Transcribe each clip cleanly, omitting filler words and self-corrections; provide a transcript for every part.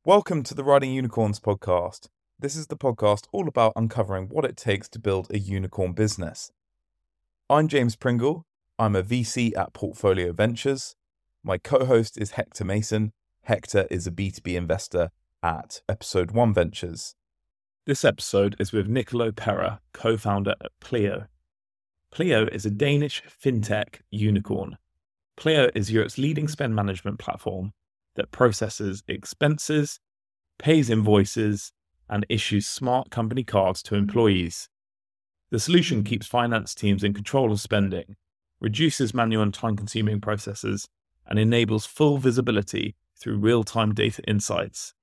Welcome to the Riding Unicorns podcast. This is the podcast all about uncovering what it takes to build a unicorn business. I'm James Pringle. I'm a VC at Portfolio Ventures. My co-host is Hector Mason. Hector is a B2B investor at Episode 1 Ventures. This episode is with Nicolo Pera, co-founder at Pleo. Pleo is a Danish fintech unicorn. Pleo is Europe's leading spend management platform that processes expenses, pays invoices, and issues smart company cards to employees. The solution keeps finance teams in control of spending, reduces manual and time-consuming processes, and enables full visibility through real-time data insights.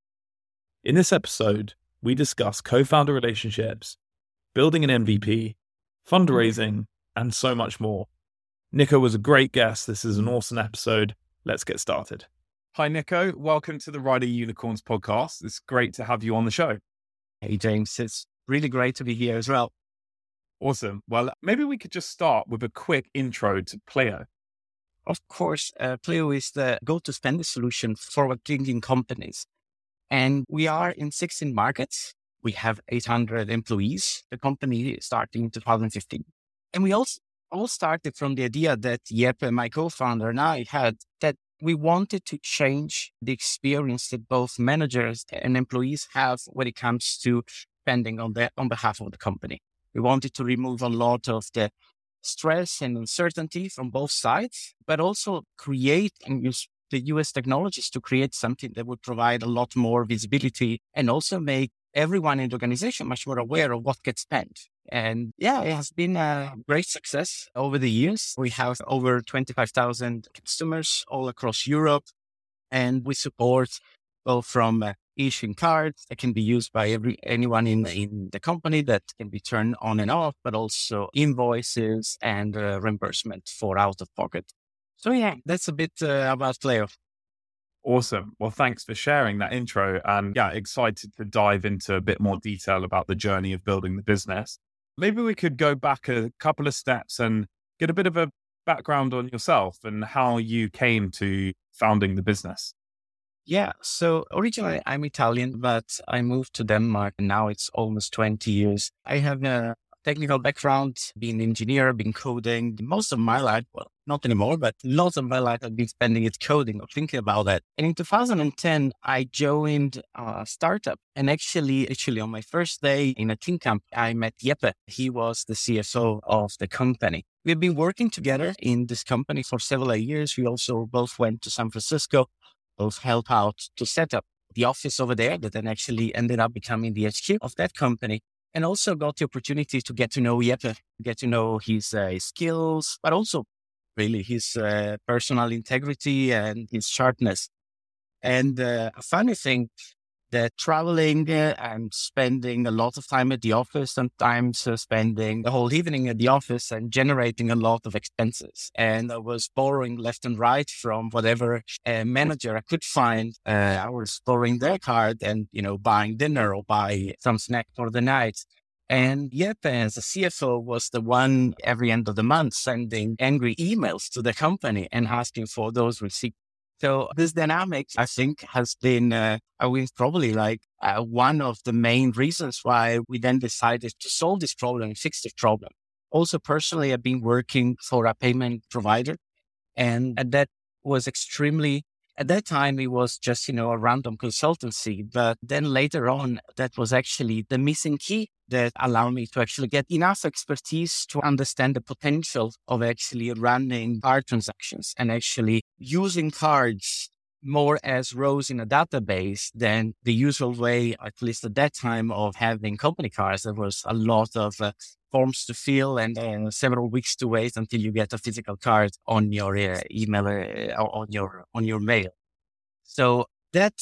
In this episode, we discuss co-founder relationships, building an MVP, fundraising, and so much more. Nico was a great guest. This is an awesome episode. Let's get started. Hi, Nico. Welcome to the Riding Unicorns podcast. It's great to have you on the show. Hey, James. It's really great to be here as well. Awesome. Well, maybe we could just start with a quick intro to Pleo. Of course, Pleo is the go-to-spend solution for forward-thinking companies. And we are in 16 markets. We have 800 employees. The company started in 2015. And we all started from the idea that Jeppe, my co-founder, and I had that we wanted to change the experience that both managers and employees have when it comes to spending on behalf of the company. We wanted to remove a lot of the stress and uncertainty from both sides, but also create and use the US technologies to create something that would provide a lot more visibility and also make everyone in the organization much more aware of what gets spent. And yeah, it has been a great success over the years. We have over 25,000 customers all across Europe, and we support both from issuing cards that can be used by anyone in the company that can be turned on and off, but also invoices and reimbursement for out of pocket. So yeah, that's a bit about Pleo. Awesome. Well, thanks for sharing that intro. And yeah, excited to dive into a bit more detail about the journey of building the business. Maybe we could go back a couple of steps and get a bit of a background on yourself and how you came to founding the business. Yeah, so originally I'm Italian, but I moved to Denmark and now it's almost 20 years. I have a technical background, being an engineer, been coding most of my life. Well, not anymore, but lots of my life I've been spending it coding or thinking about that. And in 2010, I joined a startup. And actually on my first day in a team camp, I met Jeppe. He was the CFO of the company. We've been working together in this company for several years. We also both went to San Francisco, both helped out to set up the office over there that then actually ended up becoming the HQ of that company. And also got the opportunity to get to know Jeppe, get to know his skills, but also really his personal integrity and his sharpness. And a funny thing that traveling and spending a lot of time at the office, sometimes spending the whole evening at the office and generating a lot of expenses. And I was borrowing left and right from whatever manager I could find. I was borrowing their card and, buying dinner or buy some snack for the night. And Jeppe, as a CFO, was the one every end of the month sending angry emails to the company and asking for those receipts. So this dynamic, I think, has been, probably one of the main reasons why we then decided to solve this problem and fix this problem. Also, personally, I've been working for a payment provider, and that was at that time, it was just, a random consultancy. But then later on, that was actually the missing key that allowed me to actually get enough expertise to understand the potential of actually running card transactions and actually using cards more as rows in a database than the usual way, at least at that time, of having company cards. There was a lot of forms to fill and several weeks to wait until you get a physical card on your email or on your mail. So that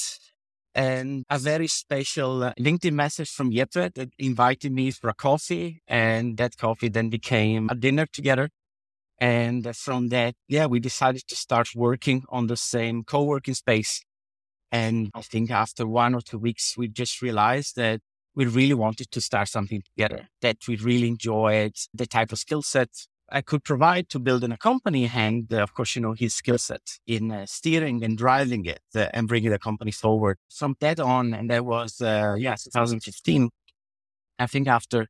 and a very special LinkedIn message from Jeppe that invited me for a coffee, and that coffee then became a dinner together. And from that, we decided to start working on the same co-working space. And I think after 1 or 2 weeks, we just realized that we really wanted to start something together, that we really enjoyed the type of skill set I could provide to building a company, and of course, his skill set in steering and driving it and bringing the company forward. From that on, and that was 2015. I think after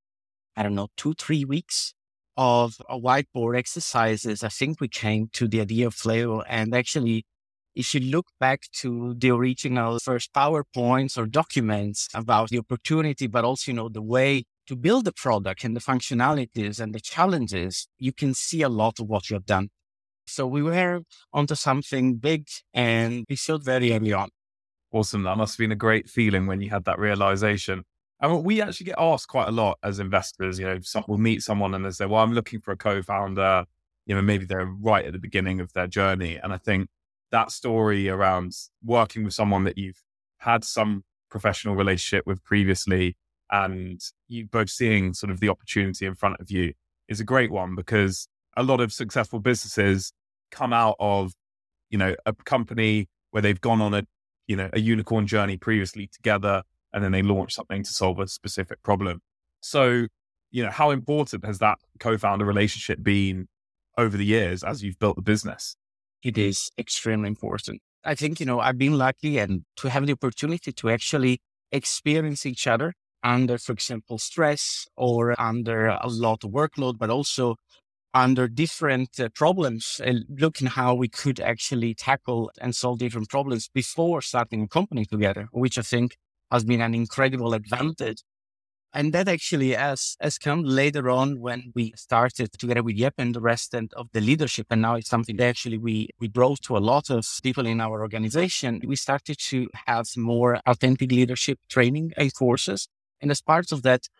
2-3 weeks of a whiteboard exercises, I think we came to the idea of Fleo. And actually, if you look back to the original first PowerPoints or documents about the opportunity, but also the way to build the product and the functionalities and the challenges, you can see a lot of what you have done. So we were onto something big, and we saw it very early on. Awesome. That must have been a great feeling when you had that realization. And we actually get asked quite a lot as investors, we'll meet someone and they say, well, I'm looking for a co-founder, maybe they're right at the beginning of their journey. And I think that story around working with someone that you've had some professional relationship with previously, and you both seeing sort of the opportunity in front of you is a great one, because a lot of successful businesses come out of, a company where they've gone on a unicorn journey previously together, and then they launch something to solve a specific problem. So, how important has that co-founder relationship been over the years as you've built the business? It is extremely important. I think, I've been lucky and to have the opportunity to actually experience each other under, for example, stress or under a lot of workload, but also under different problems, and looking how we could actually tackle and solve different problems before starting a company together, which I think has been an incredible advantage. And that actually has come later on when we started together with Yep and the rest of the leadership. And now it's something that actually we brought to a lot of people in our organization. We started to have more authentic leadership training and courses. And as part of that,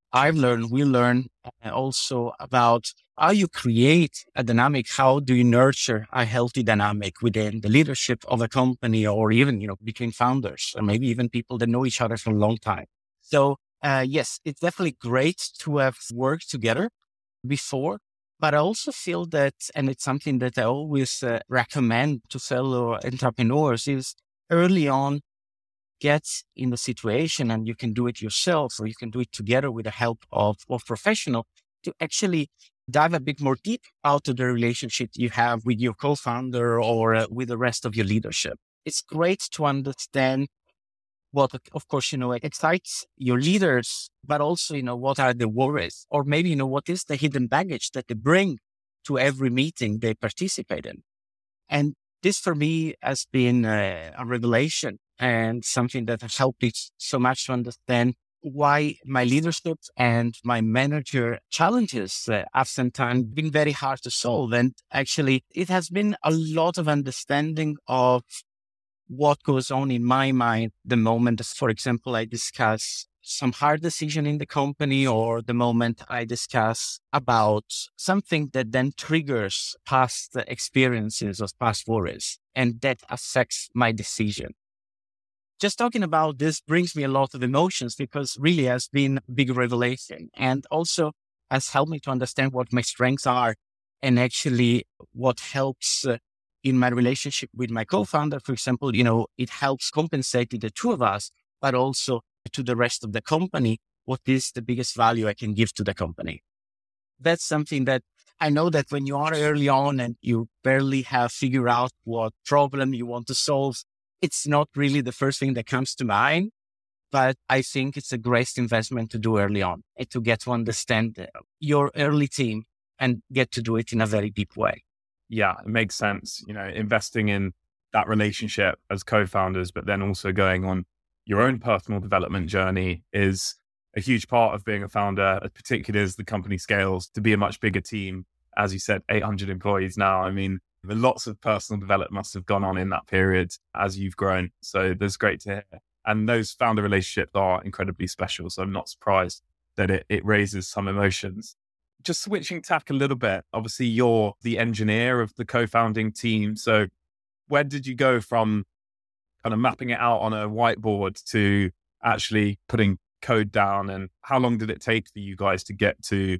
we learn also about how you create a dynamic. How do you nurture a healthy dynamic within the leadership of a company, or even, between founders, or maybe even people that know each other for a long time. So yes, it's definitely great to have worked together before, but I also feel that, and it's something that I always recommend to fellow entrepreneurs, is early on, get in the situation, and you can do it yourself, or you can do it together with the help of professional, to actually dive a bit more deep out of the relationship you have with your co-founder or with the rest of your leadership. It's great to understand what, of course, excites your leaders, but also, what are the worries, or maybe, what is the hidden baggage that they bring to every meeting they participate in. And this for me has been a revelation, and something that has helped me so much to understand why my leadership and my manager challenges have sometimes been very hard to solve. And actually, it has been a lot of understanding of what goes on in my mind the moment, for example, I discuss some hard decision in the company, or the moment I discuss about something that then triggers past experiences or past worries, and that affects my decision. Just talking about this brings me a lot of emotions, because really has been a big revelation, and also has helped me to understand what my strengths are, and actually what helps in my relationship with my co-founder. For example, it helps compensate the two of us, but also to the rest of the company, what is the biggest value I can give to the company. That's something that I know that when you are early on and you barely have figured out what problem you want to solve, it's not really the first thing that comes to mind, but I think it's a great investment to do early on, and to get to understand your early team and get to do it in a very deep way. Yeah, it makes sense. Investing in that relationship as co-founders, but then also going on your own personal development journey is a huge part of being a founder, particularly as the company scales to be a much bigger team. As you said, 800 employees now. I mean, lots of personal development must have gone on in that period as you've grown. So that's great to hear. And those founder relationships are incredibly special. So I'm not surprised that it raises some emotions. Just switching tack a little bit, obviously you're the engineer of the co-founding team. So where did you go from kind of mapping it out on a whiteboard to actually putting code down? And how long did it take for you guys to get to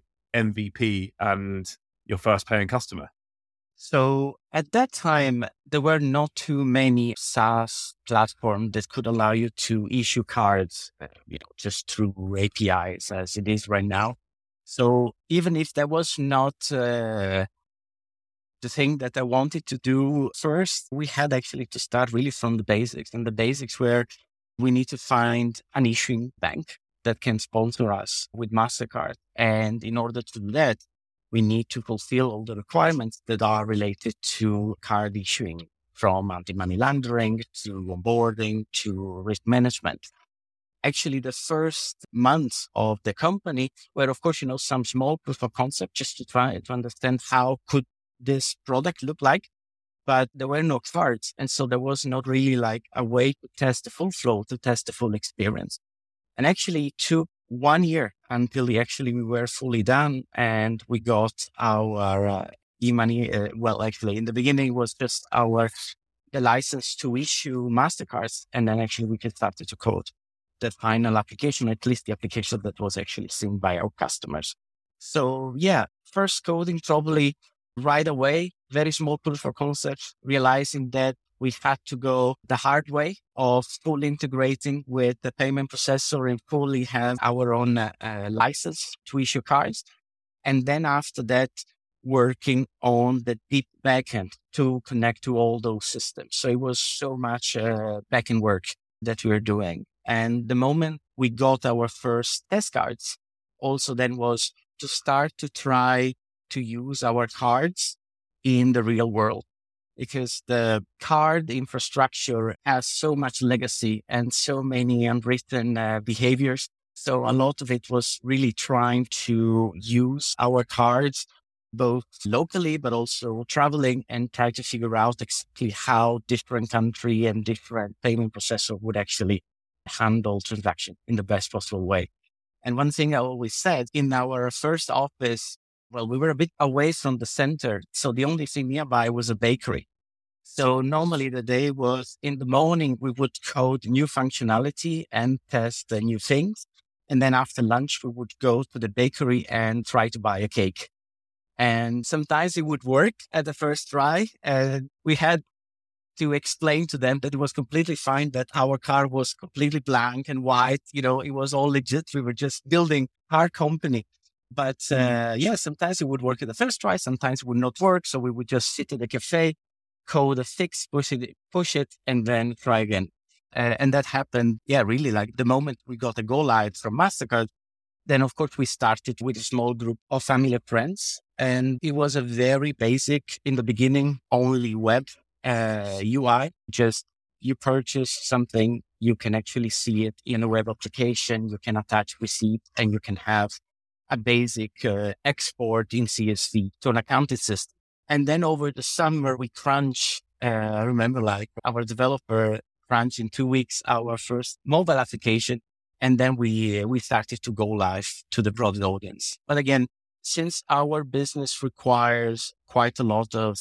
MVP and your first paying customer? So at that time, there were not too many SaaS platforms that could allow you to issue cards, just through APIs as it is right now. So even if that was not the thing that I wanted to do first, we had actually to start really from the basics. And the basics were we need to find an issuing bank that can sponsor us with MasterCard. And in order to do that, we need to fulfill all the requirements that are related to card issuing, from anti-money laundering to onboarding to risk management. Actually, the first months of the company were, of course, some small proof of concept just to try to understand how could this product look like, but there were no cards. And so there was not really like a way to test the full flow, to test the full experience. And actually it took 1 year until we were fully done and we got our e-money. Actually in the beginning it was just the license to issue MasterCards. And then actually we could start to code the final application, at least the application that was actually seen by our customers. So yeah, first coding probably right away, very small proof of concept, realizing that we had to go the hard way of fully integrating with the payment processor and fully have our own license to issue cards. And then after that, working on the deep backend to connect to all those systems. So it was so much backend work that we were doing. And the moment we got our first test cards, also then was to start to try to use our cards in the real world, because the card infrastructure has so much legacy and so many unwritten behaviors. So a lot of it was really trying to use our cards both locally, but also traveling, and try to figure out exactly how different country and different payment processor would actually handle transaction in the best possible way. And one thing I always said, in our first office, we were a bit away from the center. So the only thing nearby was a bakery. So normally the day was in the morning, we would code new functionality and test the new things. And then after lunch, we would go to the bakery and try to buy a cake. And sometimes it would work at the first try. And we had to explain to them that it was completely fine, that our car was completely blank and white. It was all legit. We were just building our company. But sometimes it would work at the first try. Sometimes it would not work. So we would just sit at a cafe, code a fix, push it, and then try again. And that happened, really like the moment we got a go live from MasterCard. Then, of course, we started with a small group of family and friends. And it was a very basic, in the beginning, only web UI. Just you purchase something, you can actually see it in a web application. You can attach receipt, and you can have a basic export in CSV to an accounting system. And then over the summer, we crunch. I remember our developer crunched in 2 weeks our first mobile application. And then we started to go live to the broad audience. But again, since our business requires quite a lot of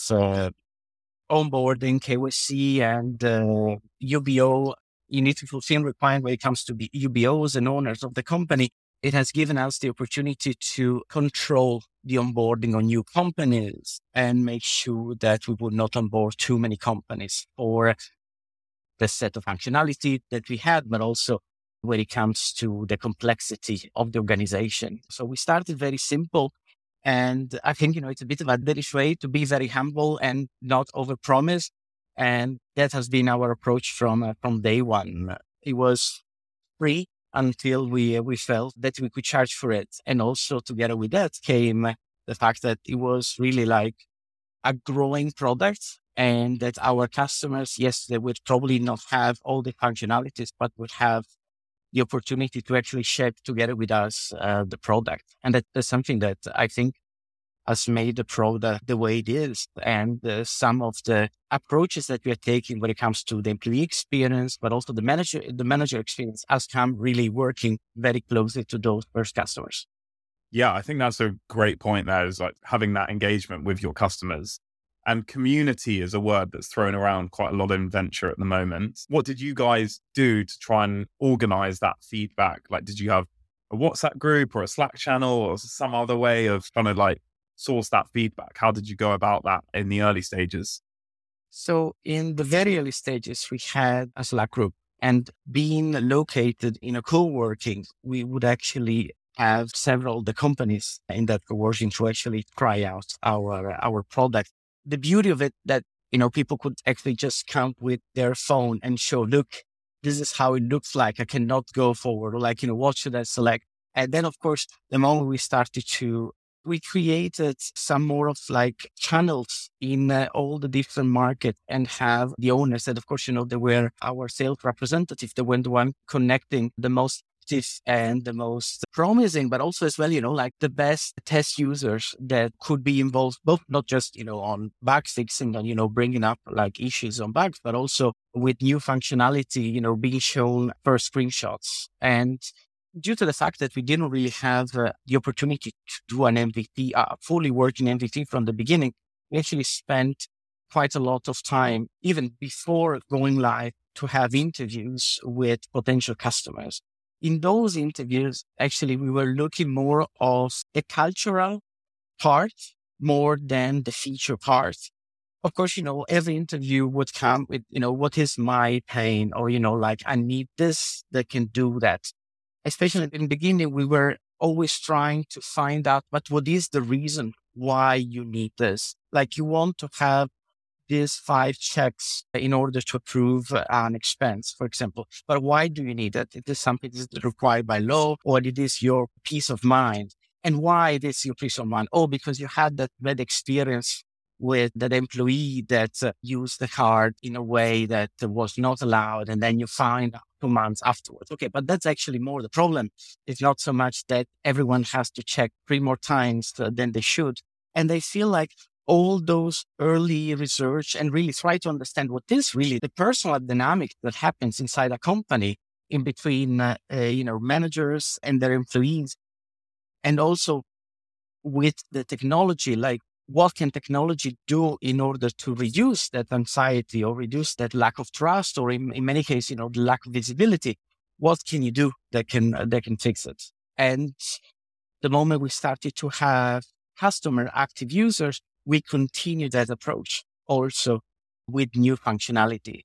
onboarding, KYC, and UBO, you need to fulfill requirements when it comes to the UBOs and owners of the company. It has given us the opportunity to control the onboarding on new companies and make sure that we would not onboard too many companies for the set of functionality that we had, but also when it comes to the complexity of the organization. So we started very simple. And I think, it's a bit of a British way to be very humble and not overpromise. And that has been our approach from day one. It was free until we felt that we could charge for it. And also together with that came the fact that it was really like a growing product, and that our customers, yes, they would probably not have all the functionalities, but would have the opportunity to actually shape together with us the product. And that's something that I think has made the product the way it is. And some of the approaches that we are taking when it comes to the employee experience, but also the manager experience, has come really working very closely to those first customers. Yeah, I think that's a great point there, is like having that engagement with your customers. And community is a word that's thrown around quite a lot in venture at the moment. What did you guys do to try and organize that feedback? Like, did you have a WhatsApp group or a Slack channel or some other way of trying to source that feedback? How did you go about that in the early stages? So in the very early stages, we had a Slack group, and being located in a co-working, we would actually have several the companies in that coworking to actually try out our product. The beauty of it that, people could actually just come with their phone and show, look, this is how it looks like. I cannot go forward, or what should I select? And then, of course, the moment we created some more of channels in all the different markets, and have the owners that, of course, they were our sales representatives. They were the one connecting the most active and the most promising, but also as well, the best test users that could be involved, both not just, on bug fixing and, bringing up issues on bugs, but also with new functionality, being shown first screenshots. And due to the fact that we didn't really have the opportunity to do an MVP, fully working MVP from the beginning, we actually spent quite a lot of time, even before going live, to have interviews with potential customers. In those interviews, actually, we were looking more of a cultural part more than the feature part. Of course, every interview would come with, what is my pain? Or, I need this that can do that. Especially in the beginning, we were always trying to find out, but what is the reason why you need this? You want to have these 5 checks in order to approve an expense, for example. But why do you need that? It is something that is required by law, or it is your peace of mind. And why it is your peace of mind? Oh, because you had that bad experience with that employee that used the card in a way that was not allowed, and then you find out 2 months afterwards. Okay, but that's actually more the problem. It's not so much that everyone has to check 3 more times than they should. And they feel like all those early research and really try to understand what is really the personal dynamic that happens inside a company in between, managers and their employees. And also with the technology, what can technology do in order to reduce that anxiety or reduce that lack of trust, or in many cases, the lack of visibility? What can you do that can fix it? And the moment we started to have customer active users, we continue that approach also with new functionality.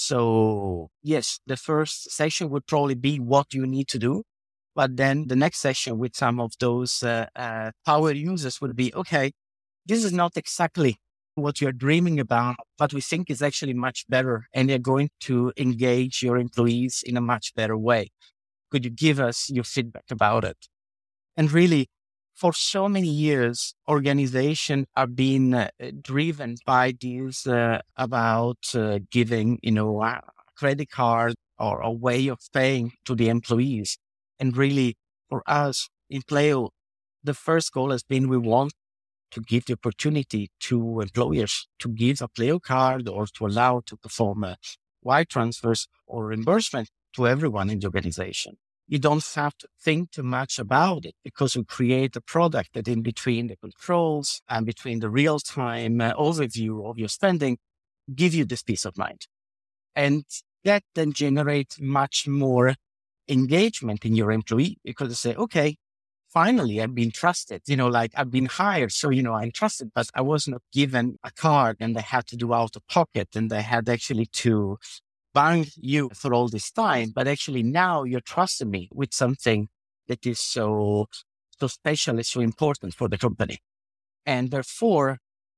So yes, the first session would probably be what you need to do. But then the next session with some of those power users would be, okay, this is not exactly what you're dreaming about, but we think is actually much better, and you're going to engage your employees in a much better way. Could you give us your feedback about it? And really, for so many years, organizations are being driven by these about giving, a credit card or a way of paying to the employees. And really, for us in Pleo, the first goal has been we want to give the opportunity to employers to give a Pleo card, or to allow to perform wire transfers or reimbursement to everyone in the organization. You don't have to think too much about it, because we create a product that in between the controls and between the real-time overview of your spending, give you this peace of mind. And that then generates much more engagement in your employee, because they say, okay, finally, I've been trusted, I've been hired. So, I'm trusted, but I was not given a card, and I had to do out of pocket, and I had actually to bank you for all this time. But actually now you're trusting me with something that is so special, is so important for the company. And therefore,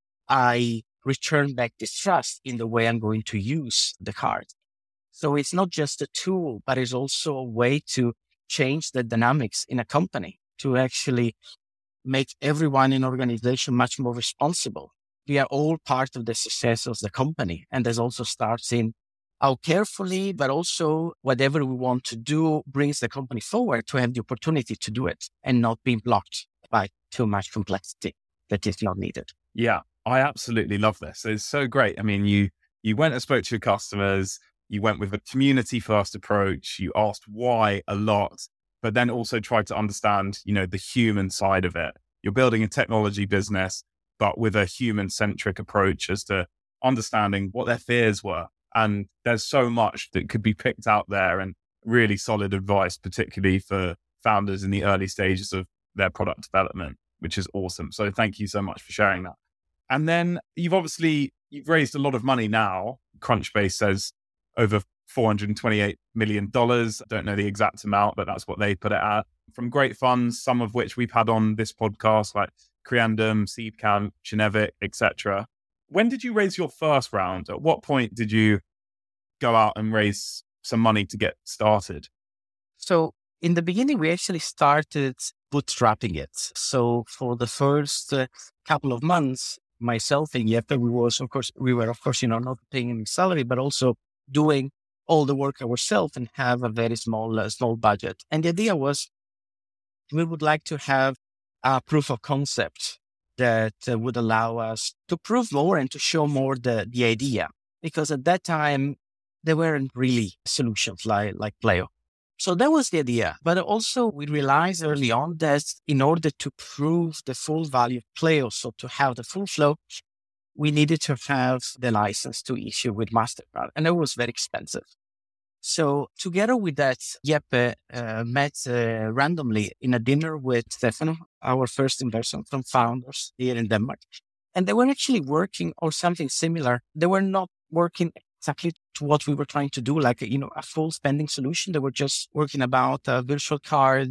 I return back this trust in the way I'm going to use the card. So it's not just a tool, but it's also a way to change the dynamics in a company, to actually make everyone in an organization much more responsible. We are all part of the success of the company. And this also starts in how carefully, but also whatever we want to do brings the company forward to have the opportunity to do it and not being blocked by too much complexity that is not needed. Yeah, I absolutely love this. It's so great. I mean, you went and spoke to your customers, you went with a community first approach, you asked why a lot, but then also tried to understand, the human side of it. You're building a technology business, but with a human centric approach as to understanding what their fears were. And there's so much that could be picked out there, and really solid advice, particularly for founders in the early stages of their product development, which is awesome. So thank you so much for sharing that. And then you've raised a lot of money now. Crunchbase says over $428 million. I don't know the exact amount, but that's what they put it at. from great funds, some of which we've had on this podcast, like Creandum, Seedcamp, Kinevic, etc. When did you raise your first round? At what point did you go out and raise some money to get started? So in the beginning, we actually started bootstrapping it. So for the first couple of months, myself and Jeppe, we were of course, not paying any salary, but also doing all the work ourselves and have a very small budget. And the idea was we would like to have a proof of concept that would allow us to prove more and to show more the idea. Because at that time, there weren't really solutions like Pleo. So that was the idea. But also we realized early on that in order to prove the full value of Pleo, so to have the full flow, we needed to have the license to issue with MasterCard. And it was very expensive. So together with that, Jeppe met randomly in a dinner with Stefano, our first investor from Founders here in Denmark. And they were actually working on something similar. They were not working exactly to what we were trying to do, like, a full spending solution. They were just working about a virtual card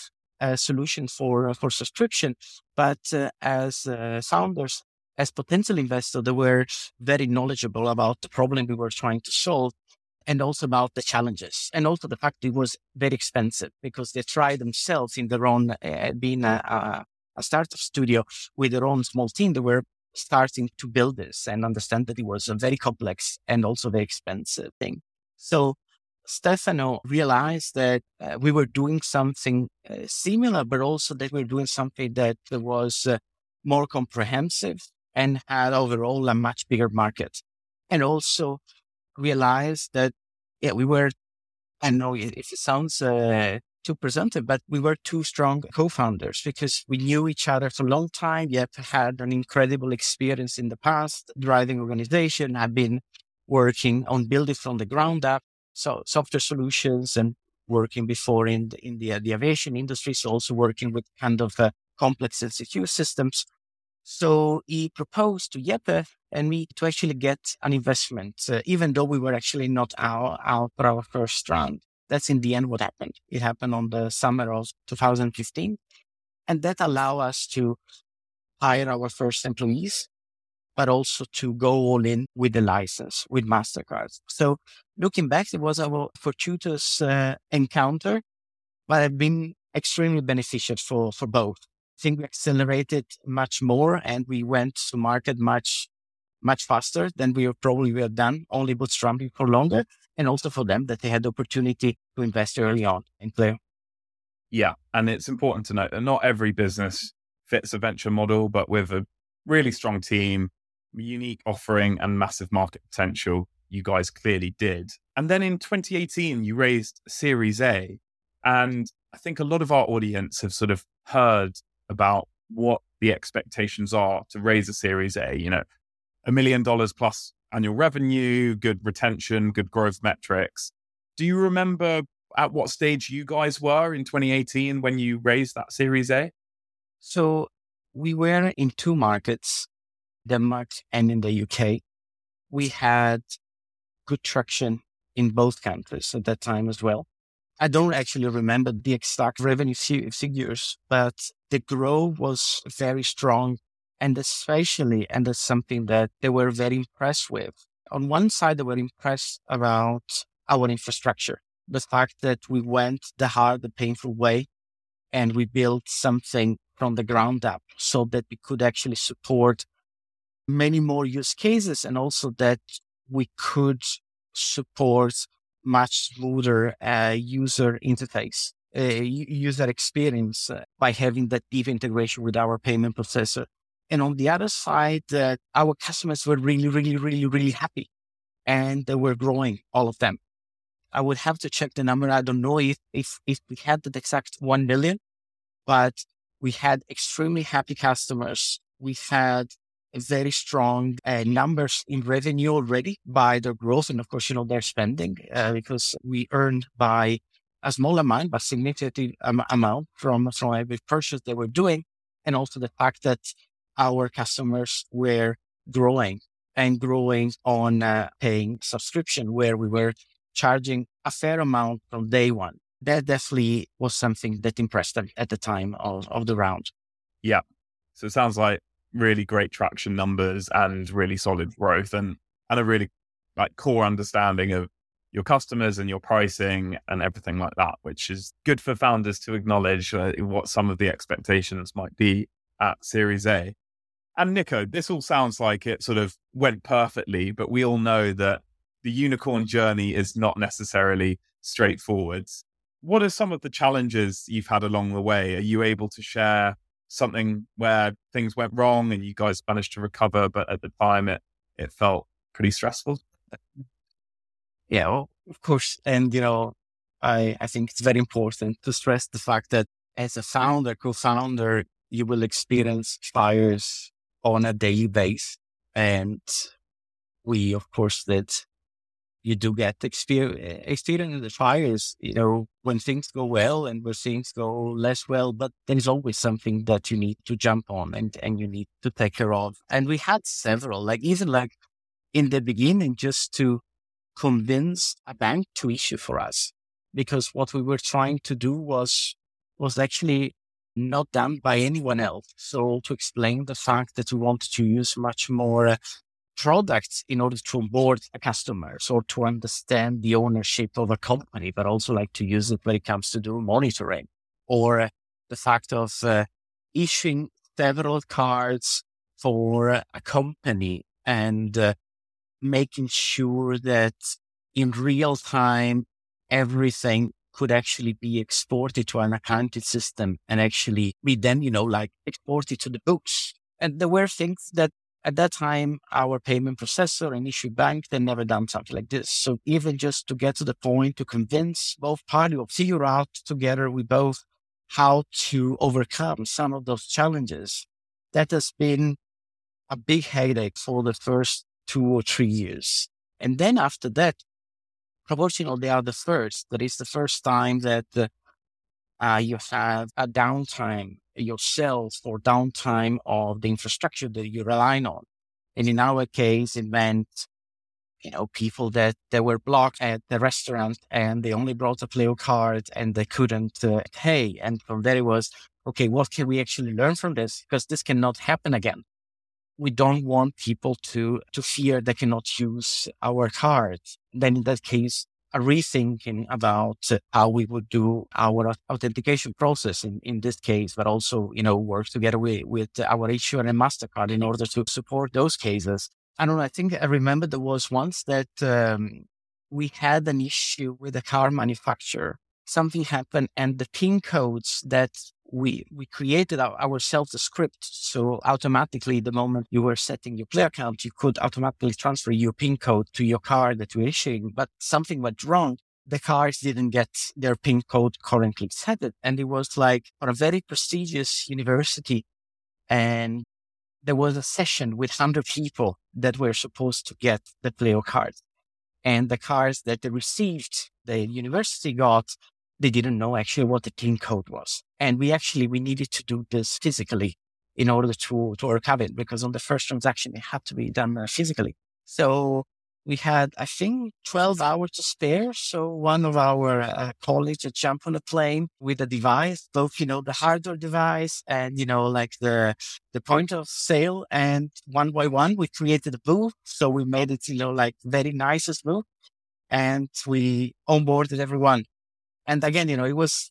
solution for subscription. But as founders, as potential investors, they were very knowledgeable about the problem we were trying to solve and also about the challenges. And also the fact it was very expensive because they tried themselves in their own, being a startup studio with their own small team. They were starting to build this and understand that it was a very complex and also very expensive thing. So Stefano realized that we were doing something similar, but also that we were doing something that was more comprehensive and had overall a much bigger market. And also realized that, we were, I don't know if it sounds too presumptive, but we were two strong co-founders because we knew each other for a long time. Jeppe had an incredible experience in the past, driving organization, had been working on building from the ground up, so software solutions and working before in the aviation industry. So also working with kind of complex and secure systems. So he proposed to Jeppe and me to actually get an investment, even though we were actually not out for our first round. That's in the end what happened. It happened on the summer of 2015. And that allowed us to hire our first employees, but also to go all in with the license with MasterCard. So looking back, it was a fortuitous encounter, but it's been extremely beneficial for both. I think we accelerated much more and we went to market much faster than we probably would have done, only bootstrapping for longer. And also for them that they had the opportunity to invest early on in Pleo. Yeah. And it's important to note that not every business fits a venture model, but with a really strong team, unique offering and massive market potential, you guys clearly did. And then in 2018, you raised Series A. And I think a lot of our audience have sort of heard about what the expectations are to raise a Series A, $1 million plus annual revenue, good retention, good growth metrics. Do you remember at what stage you guys were in 2018 when you raised that Series A? So we were in two markets, Denmark and in the UK. We had good traction in both countries at that time as well. I don't actually remember the exact revenue figures, but the growth was very strong. And especially, and that's something that they were very impressed with. On one side, they were impressed about our infrastructure, the fact that we went the hard, the painful way, and we built something from the ground up so that we could actually support many more use cases and also that we could support much smoother user interface, user experience by having that deep integration with our payment processor. And on the other side, our customers were really, really, really, really happy and they were growing, all of them. I would have to check the number. I don't know if we had the exact 1 million, but we had extremely happy customers. We had very strong numbers in revenue already by their growth. And of course, their spending, because we earned by a small amount, but significant amount from every purchase they were doing. And also the fact that our customers were growing on paying subscription where we were charging a fair amount from day one. that definitely was something that impressed them at the time of the round. Yeah. So it sounds like really great traction numbers and really solid growth and a really like core understanding of your customers and your pricing and everything like that, which is good for founders to acknowledge what some of the expectations might be at Series A. And Nico, this all sounds like it sort of went perfectly, but we all know that the unicorn journey is not necessarily straightforward. What are some of the challenges you've had along the way? Are you able to share something where things went wrong and you guys managed to recover, but at the time it felt pretty stressful? Yeah, well, of course. And, I think it's very important to stress the fact that as a founder, co-founder, you will experience fires on a daily basis. And we, of course, that you do get experience the fires, when things go well and when things go less well, but there is always something that you need to jump on and you need to take care of. And we had several, even in the beginning, just to convince a bank to issue for us, because what we were trying to do was actually not done by anyone else. So to explain the fact that we wanted to use much more products in order to onboard a customer, or to understand the ownership of a company, but also to use it when it comes to do monitoring, or the fact of issuing several cards for a company and making sure that in real time, everything could actually be exported to an accounting system and actually be then, exported to the books. And there were things that at that time, our payment processor and issue bank, they never done something like this. So even just to get to the point to convince both parties or figure out together with both how to overcome some of those challenges, that has been a big headache for the first 2 or 3 years. And then after that, proportional, they are the first. That is the first time that you have a downtime yourself or downtime of the infrastructure that you're relying on. And in our case, it meant, people that they were blocked at the restaurant and they only brought a Pleo card and they couldn't pay. And from there it was, okay, what can we actually learn from this? Because this cannot happen again. We don't want people to fear they cannot use our card. Then in that case, a rethinking about how we would do our authentication process in this case, but also, work together with our issuer and MasterCard in order to support those cases. I don't know. I remember there was once that we had an issue with a car manufacturer. Something happened and the PIN codes that we created ourselves the script. So automatically, the moment you were setting your Pleo account, you could automatically transfer your PIN code to your card that you're issuing. But something went wrong. The cars didn't get their PIN code currently set. And it was for a very prestigious university. And there was a session with 100 people that were supposed to get the Pleo cards. And the cards that they received, the university got, they didn't know actually what the PIN code was. And we needed to do this physically in order to recover it, because on the first transaction, it had to be done physically. So we had, I think, 12 hours to spare. So one of our colleagues jumped on a plane with a device, both, the hardware device and, the point of sale. And one by one, we created a booth. So we made it, very nicest booth. And we onboarded everyone. And again, it was,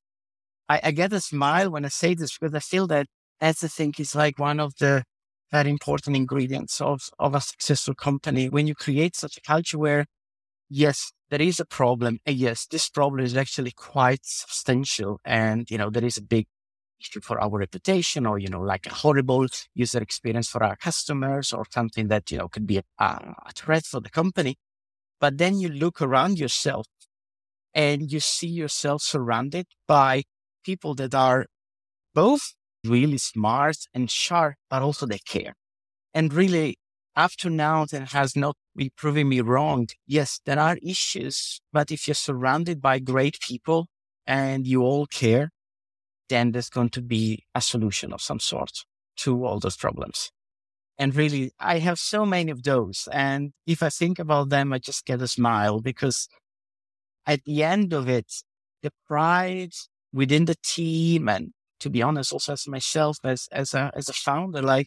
I get a smile when I say this, because I feel that that's the thing, is one of the very important ingredients of a successful company. When you create such a culture where, yes, there is a problem. And yes, this problem is actually quite substantial. And, there is a big issue for our reputation, or, a horrible user experience for our customers, or something that, could be a threat for the company. But then you look around yourself and you see yourself surrounded by people that are both really smart and sharp, but also they care. And really, up to now, that has not been proving me wrong. Yes, there are issues, but if you're surrounded by great people and you all care, then there's going to be a solution of some sort to all those problems. And really, I have so many of those. And if I think about them, I just get a smile, because at the end of it, the pride within the team, and to be honest, also as myself, as a founder, like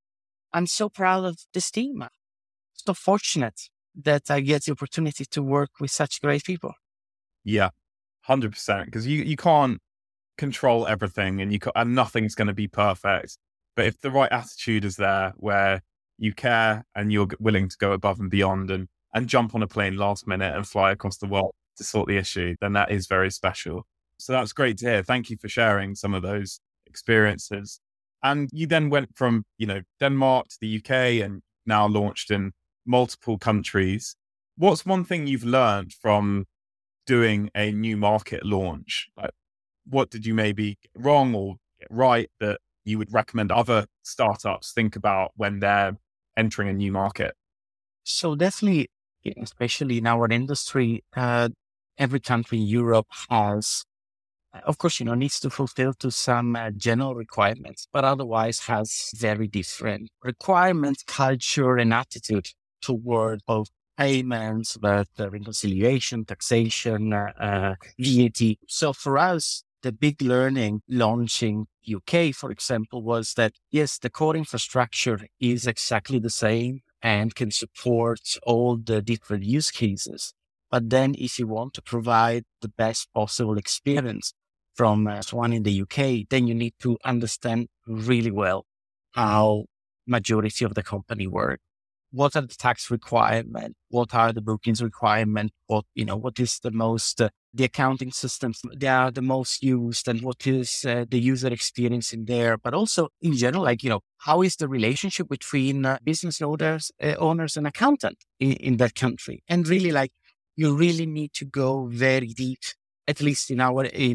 I'm so proud of this team. I'm so fortunate that I get the opportunity to work with such great people. Yeah, 100%. Because you can't control everything, and nothing's going to be perfect. But if the right attitude is there, where you care and you're willing to go above and beyond and jump on a plane last minute and fly across the world to sort the issue, then that is very special. So that's great to hear. Thank you for sharing some of those experiences. And you then went from, Denmark to the UK and now launched in multiple countries. What's one thing you've learned from doing a new market launch? Like, what did you maybe get wrong or get right that you would recommend other startups think about when they're entering a new market? So definitely, especially in our industry, every country in Europe has, of course, needs to fulfill to some general requirements, but otherwise has very different requirements, culture, and attitude toward both payments, but reconciliation, taxation, VAT. So for us, the big learning launching UK, for example, was that, yes, the core infrastructure is exactly the same and can support all the different use cases. But then if you want to provide the best possible experience from someone in the UK, then you need to understand really well how majority of the company work. What are the tax requirements? What are the bookings requirements? What is the most, the accounting systems, they are the most used, and what is the user experience in there? But also in general, how is the relationship between business owners and accountant in that country? And really, you really need to go very deep, at least in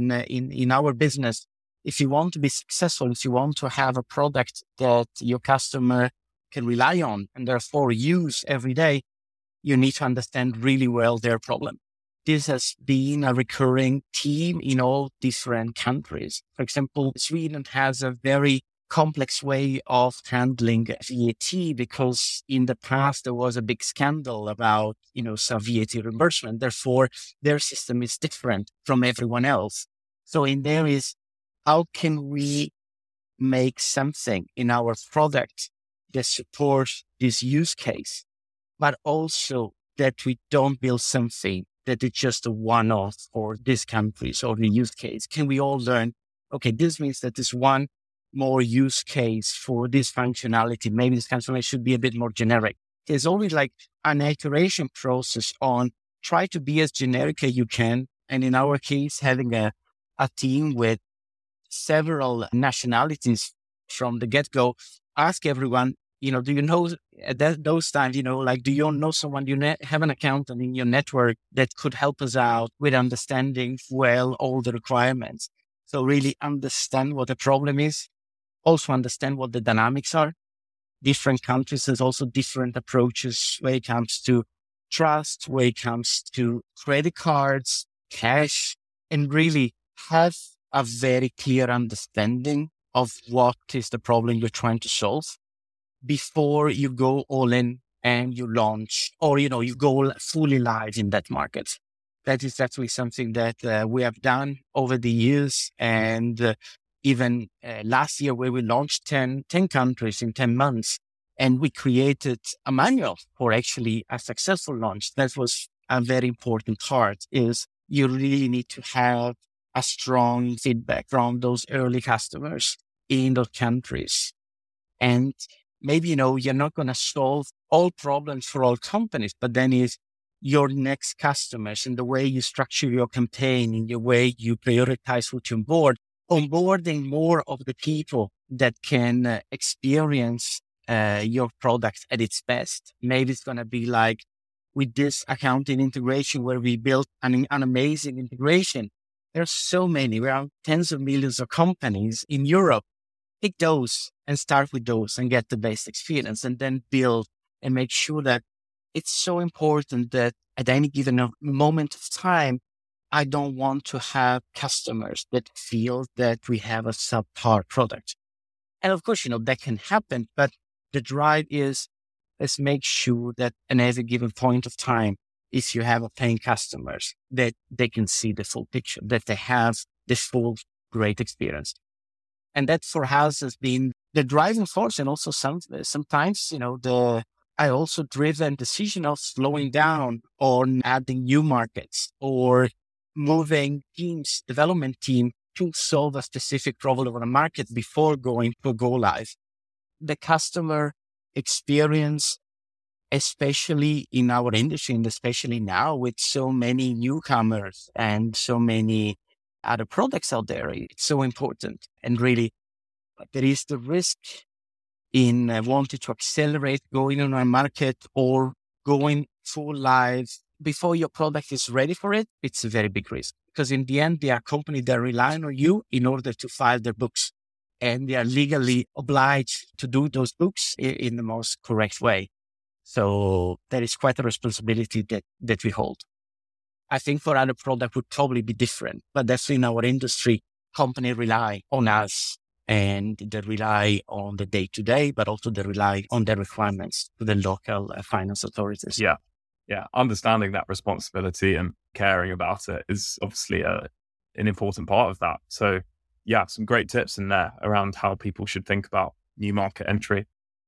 our business. If you want to be successful, if you want to have a product that your customer can rely on and therefore use every day, you need to understand really well their problem. This has been a recurring theme in all different countries. For example, Sweden has a very complex way of handling VAT because in the past there was a big scandal about, some VAT reimbursement. Therefore, their system is different from everyone else. So in there is, how can we make something in our product that supports this use case, but also that we don't build something that is just a one-off for this country's or the use case? Can we all learn, okay, this means that this one more use case for this functionality, maybe this functionality should be a bit more generic. There's always an iteration process on try to be as generic as you can. And in our case, having a team with several nationalities from the get-go, ask everyone, do you know at those times, do you know someone, have an accountant in your network that could help us out with understanding well all the requirements? So really understand what the problem is, also understand what the dynamics are. Different countries, there's also different approaches when it comes to trust, when it comes to credit cards, cash, and really have a very clear understanding of what is the problem you're trying to solve before you go all in and you launch, or, you go fully live in that market. That is actually something that we have done over the years. And even last year where we launched 10 countries in 10 months, and we created a manual for actually a successful launch. That was a very important part, is you really need to have a strong feedback from those early customers in those countries. And maybe, you're not going to solve all problems for all companies, but then is your next customers and the way you structure your campaign, in the way you prioritize who to onboarding more of the people that can experience your product at its best. Maybe it's going to be like with this accounting integration where we built an amazing integration. There's so many, around tens of millions of companies in Europe. Pick those and start with those and get the best experience, and then build and make sure that it's so important that at any given moment of time, I don't want to have customers that feel that we have a subpar product. And of course, that can happen, but the drive is, let's make sure that at every given point of time, if you have a paying customers, that they can see the full picture, that they have the full great experience. And that for us has been the driving force. And also sometimes, I also driven decision of slowing down on adding new markets or moving teams, development team to solve a specific problem on a market before going to go live. The customer experience, especially in our industry and especially now with so many newcomers and so many other products out there, it's so important. And really, there is the risk in wanting to accelerate going on a market or going full live before your product is ready for it. It's a very big risk because in the end, there are companies that rely on you in order to file their books, and they are legally obliged to do those books in the most correct way. So that is quite a responsibility that we hold. I think for other products would probably be different, but definitely in our industry, companies rely on us and they rely on the day-to-day, but also they rely on the requirements to the local finance authorities. Yeah. Understanding that responsibility and caring about it is obviously an important part of that. So yeah, some great tips in there around how people should think about new market entry.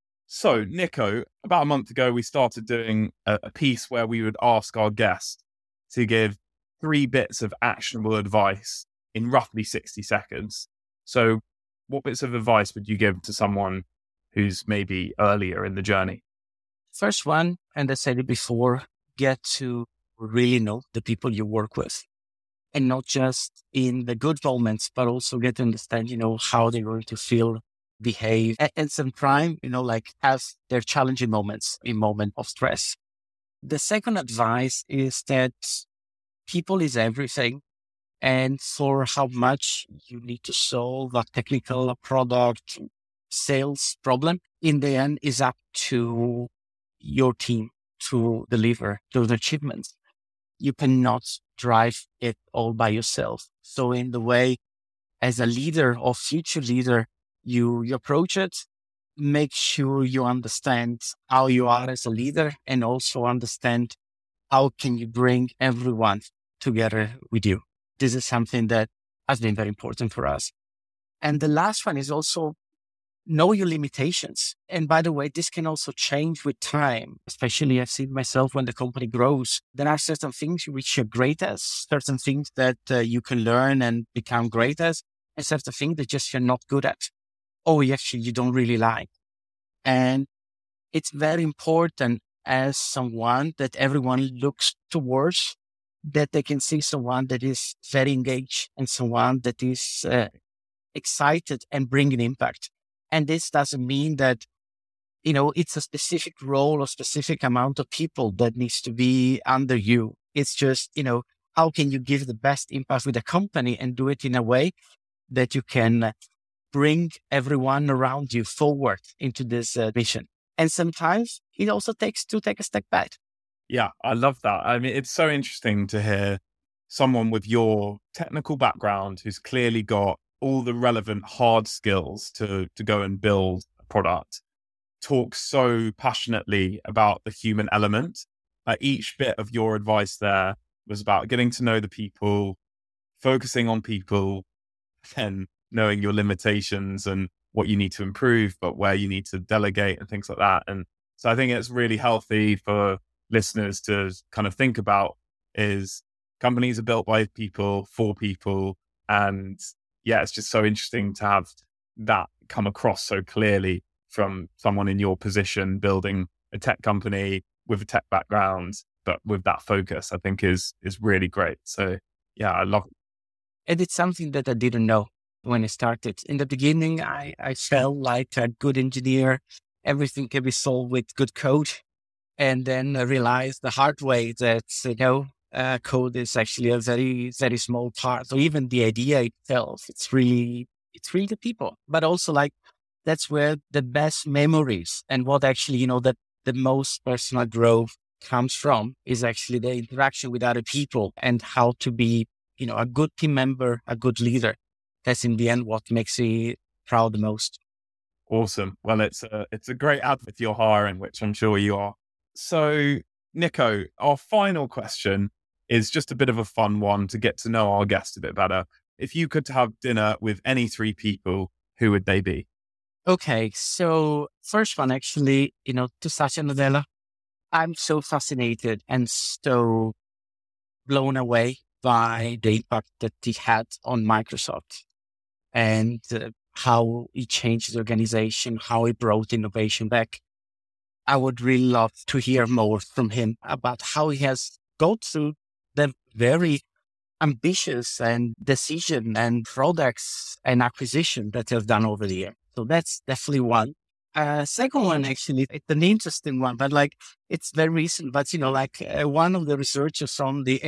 So Nico, about a month ago, we started doing a piece where we would ask our guests to give 3 bits of actionable advice in roughly 60 seconds. So what bits of advice would you give to someone who's maybe earlier in the journey? First one, and I said it before, get to really know the people you work with. And not just in the good moments, but also get to understand, how they're going to feel, behave, and sometimes, have their challenging moments, a moment of stress. The second advice is that people is everything. And for how much you need to solve a technical product sales problem, in the end is up to your team to deliver those achievements. You cannot drive it all by yourself. So in the way, as a leader or future leader, you approach it, make sure you understand how you are as a leader and also understand how can you bring everyone together with you. This is something that has been very important for us. And the last one is also know your limitations. And by the way, this can also change with time. Especially I've seen myself when the company grows. There are certain things which you're great at, certain things that you can learn and become great at, and certain things that just you're not good at, or actually you don't really like. And it's very important as someone that everyone looks towards, that they can see someone that is very engaged and someone that is excited and bringing impact. And this doesn't mean that, it's a specific role or specific amount of people that needs to be under you. It's just, how can you give the best impact with the company and do it in a way that you can bring everyone around you forward into this vision. And sometimes it also takes to take a step back. Yeah, I love that. I mean, it's so interesting to hear someone with your technical background who's clearly got all the relevant hard skills to go and build a product talk so passionately about the human element. Each bit of your advice there was about getting to know the people, focusing on people, and knowing your limitations and what you need to improve, but where you need to delegate and things like that. And so I think it's really healthy for listeners to kind of think about is companies are built by people, for people. And yeah, it's just so interesting to have that come across so clearly from someone in your position, building a tech company with a tech background, but with that focus, I think is really great. So yeah, I love it. And it's something that I didn't know when I started. In the beginning, I felt like a good engineer. Everything can be solved with good code. And then I realized the hard way that, code is actually a very, very small part. So even the idea itself, it's really the people. But also that's where the best memories and what actually, that the most personal growth comes from is actually the interaction with other people and how to be, a good team member, a good leader. That's in the end what makes me proud the most. Awesome. Well, it's a great ad with your hiring, which I'm sure you are. So Nico, our final question is just a bit of a fun one to get to know our guest a bit better. If you could have dinner with any three people, who would they be? Okay, so first one, actually, to Satya Nadella. I'm so fascinated and so blown away by the impact that he had on Microsoft and how he changed the organization, how he brought innovation back. I would really love to hear more from him about how he has gone through the very ambitious and decision and products and acquisition that he has done over the year. So that's definitely one. Second one, actually, it's an interesting one, but it's very recent, but one of the researchers on the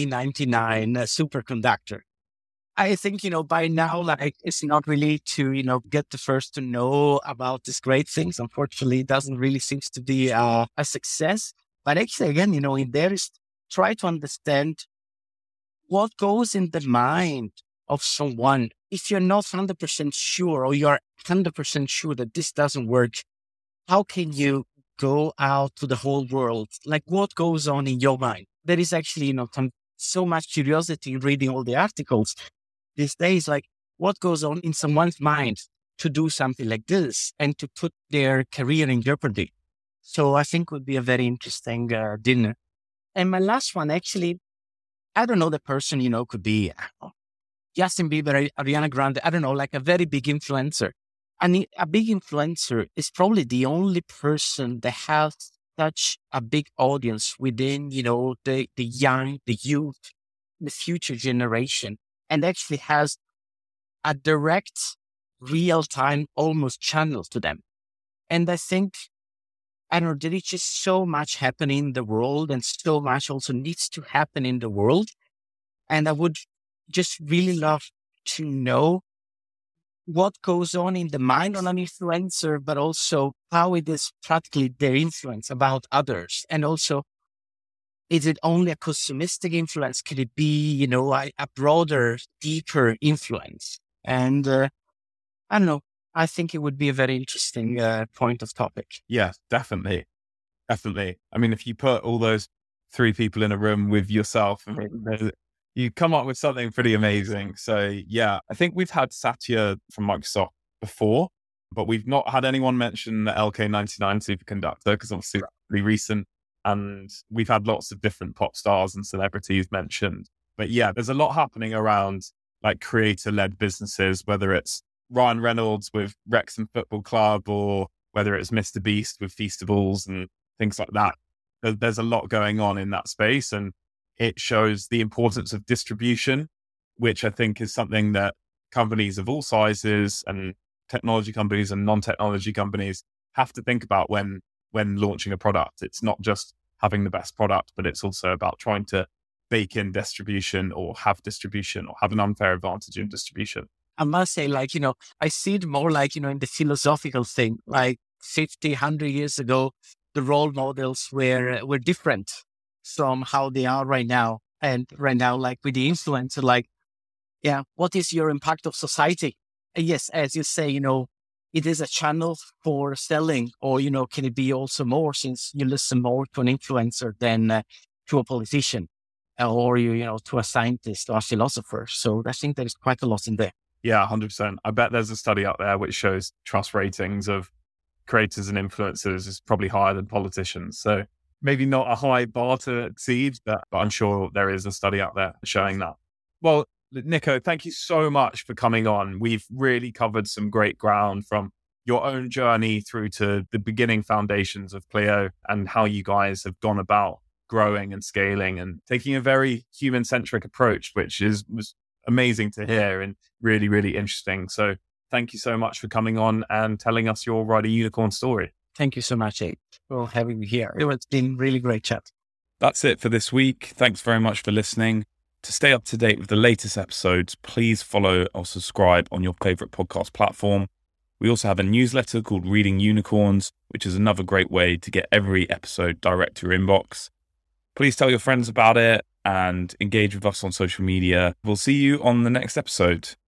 LK99 superconductor. I think, by now, it's not really to, get the first to know about these great things. Unfortunately, it doesn't really seem to be a success. But actually, again, in there is try to understand what goes in the mind of someone. If you're not 100% sure or you're 100% sure that this doesn't work, how can you go out to the whole world? What goes on in your mind? There is actually, so much curiosity reading all the articles these days, what goes on in someone's mind to do something like this and to put their career in jeopardy. So I think would be a very interesting dinner. And my last one, actually, I don't know the person, could be Justin Bieber, Ariana Grande, I don't know, a very big influencer. And a big influencer is probably the only person that has such a big audience within, the young, the youth, the future generation, and actually has a direct, real-time, almost channel to them. And I think, there is just so much happening in the world and so much also needs to happen in the world. And I would just really love to know what goes on in the mind of an influencer, but also how it is practically their influence about others. And also, is it only a consumistic influence? Could it be, a broader, deeper influence? And I don't know. I think it would be a very interesting point of topic. Yeah, definitely. Definitely. I mean, if you put all those three people in a room with yourself, you come up with something pretty amazing. So yeah, I think we've had Satya from Microsoft before, but we've not had anyone mention the LK99 superconductor because obviously that's pretty recent. And we've had lots of different pop stars and celebrities mentioned. But yeah, there's a lot happening around creator-led businesses, whether it's Ryan Reynolds with Wrexham Football Club or whether it's Mr. Beast with Feastables and things like that. There's a lot going on in that space, and it shows the importance of distribution, which I think is something that companies of all sizes and technology companies and non-technology companies have to think about when launching a product. It's not just having the best product, but it's also about trying to bake in distribution or have an unfair advantage in distribution. I must say, I see it more in the philosophical thing, 50, 100 years ago, the role models were different from how they are right now. And right now, with the influencer, what is your impact of society? Yes, as you say, it is a channel for selling, or, can it be also more since you listen more to an influencer than to a politician or, to a scientist or a philosopher. So I think there is quite a lot in there. Yeah, 100%. I bet there's a study out there which shows trust ratings of creators and influencers is probably higher than politicians. So maybe not a high bar to exceed, but I'm sure there is a study out there showing that. Well, Nico, thank you so much for coming on. We've really covered some great ground from your own journey through to the beginning foundations of Pleo and how you guys have gone about growing and scaling and taking a very human-centric approach, which was amazing to hear and really, really interesting. So thank you so much for coming on and telling us your Ride a Unicorn story. Thank you so much, Abe, for having me here. It's been really great chat. That's it for this week. Thanks very much for listening. To stay up to date with the latest episodes, please follow or subscribe on your favorite podcast platform. We also have a newsletter called Reading Unicorns, which is another great way to get every episode direct to your inbox. Please tell your friends about it and engage with us on social media. We'll see you on the next episode.